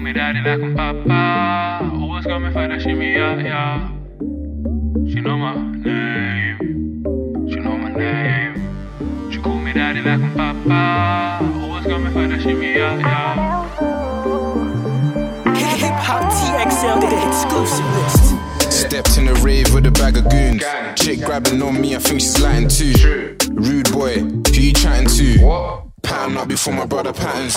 me daddy like I'm Papa. Always got me for that shimmy, yeah. She know my name. She know my name. She call me daddy like I'm Papa. Always got me for that shimmy, yeah. Hip Hop TXL, the exclusive list. Stepped in a rave with a bag of goons. Chick grabbing on me, I think she's lighting too. Rude boy, who you chatting to? Pattern up before my brother patterns.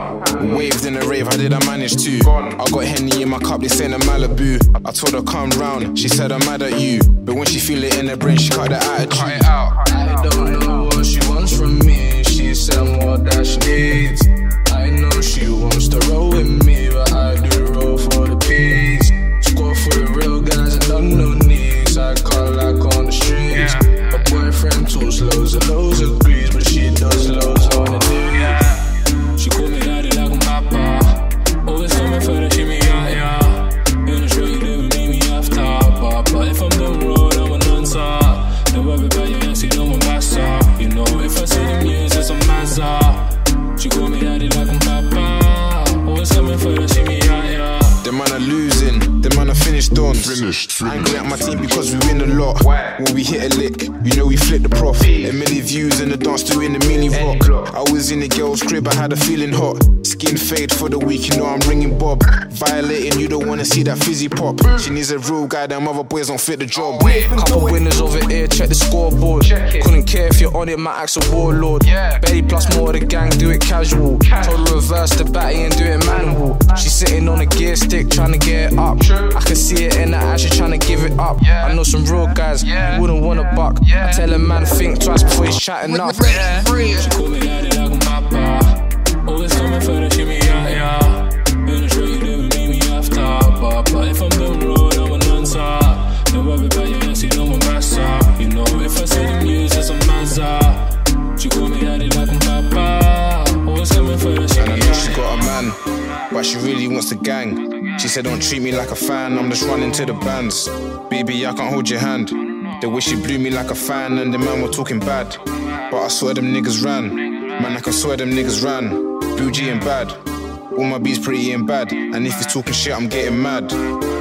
Waved in a rave, how did I manage to? I got Henny in my cup, they saying a Malibu. I told her come round, she said I'm mad at you. But when she feel it in her brain, she cut the attitude. I don't know what she wants from me. She said more that she needs. I know she wants to roll with me, but I do roll for the peace. Score for the real guys and don't no knees. I call like on the streets. My boyfriend talks loads and loads of grease, but she does loads on the knees. She call me daddy like I'm Papa. Always coming for the shimmy, yeah. In the show you never meet me after. But if I'm down the road, I'm an answer. Don't worry about your ass, you know I'm basta. You know if I see the music, I'm Mazza. She call me daddy like I'm Papa. Always coming for the shimmy, yeah. The man are losing, the man are finished on. Angry at my team because we win a lot. When we hit a lick, you know we flip the prof. A million views in the dance doing a mini rock. I was in the girl's crib, I had a feeling hot. Skin fade for the week, you know I'm ringing Bob. Violating, you don't wanna see that fizzy pop. She needs a real guy, them other boys don't fit the job. Couple winners over here, check the scoreboard. Couldn't care if you're on it, my axe a warlord. Betty plus more of the gang, do it casual. Told her reverse the batty and do it manual. She's sitting on a gear stick, trying to get it up. I can see it in her eyes, she's trying to give it up. I know some real guys, you wouldn't want a buck. I tell a man think twice before he's chatting up. She call me daddy like I'm Papa. Always coming for the shimmy, yeah. Been sure you never meet me after. But if I'm down the road, I'm an answer. Don't worry about your ass, you know I'm basta. You know if I see the music, I'm Mazza. She call me daddy like I'm Papa. Always coming for the shimmy, and I know she got a man, but she really wants the gang. She said don't treat me like a fan, I'm just running to the bands. Baby, I can't hold your hand. The way she blew me like a fan and the man were talking bad. But I swear them niggas ran. Man, I can swear them niggas ran. Bougie and bad. All my beats pretty and bad. And if he's talking shit, I'm getting mad.